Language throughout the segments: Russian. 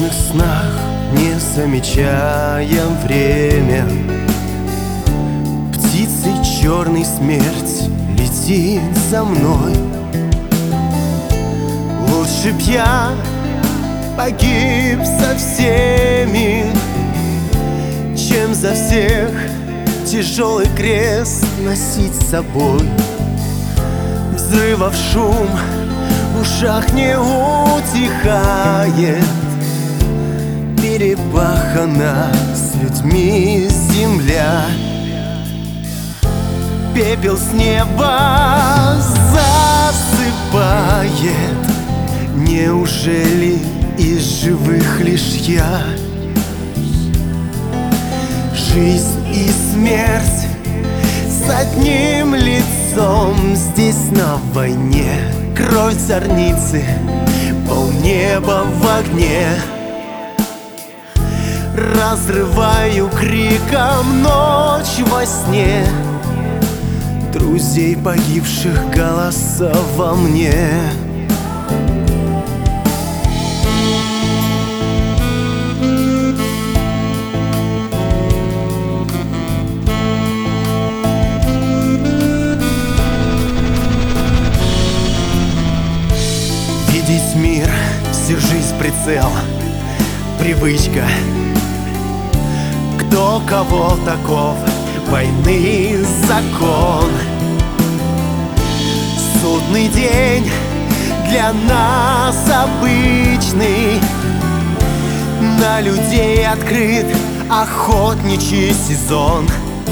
нежных снах, не замечая время, птицей черной смерть летит за мной. Лучше б я погиб со всеми, чем за всех тяжелый крест носить с собой. Взрывов шум в ушах не утихает, перепахана с людьми земля. Пепел с неба засыпает. Неужели из живых лишь я? Жизнь и смерть с одним лицом здесь на войне. Кровь зорницы, полнеба в огне. Разрываю криком ночь во сне. Друзей погибших голоса во мне. Видеть мир, всю жизнь прицел, привычка. Кто кого таков, войны закон. Судный день для нас обычный. На людей открыт охотничий сезон.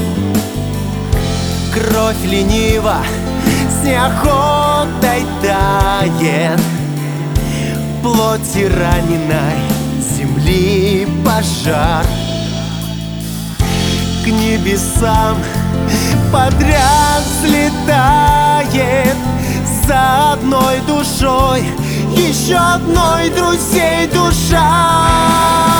Кровь лениво с неохотой тает. Плоти раненой земли пожар. К небесам подряд взлетает. За одной душой, еще одной друзей душа.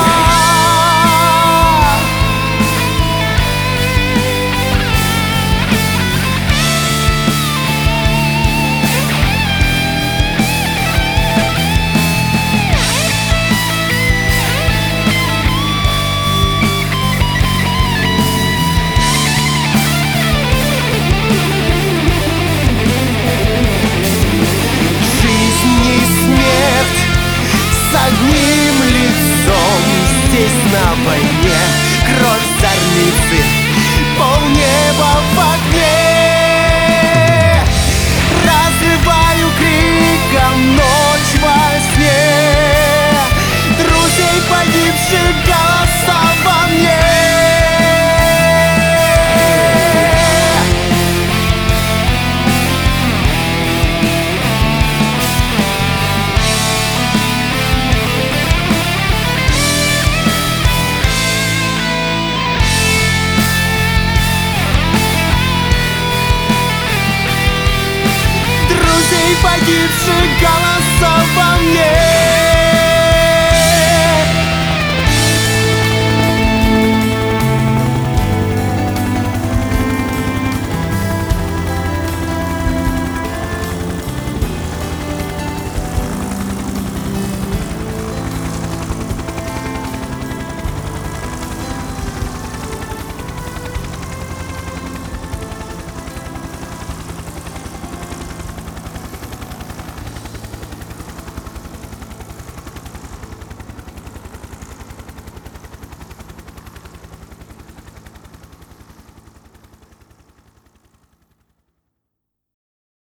С одним лицом здесь на войне. Кровь зорницы, полнеба в огне. Разрываю криком ночь во сне. Друзей погибших голоса во мне. Погибших голоса во мне.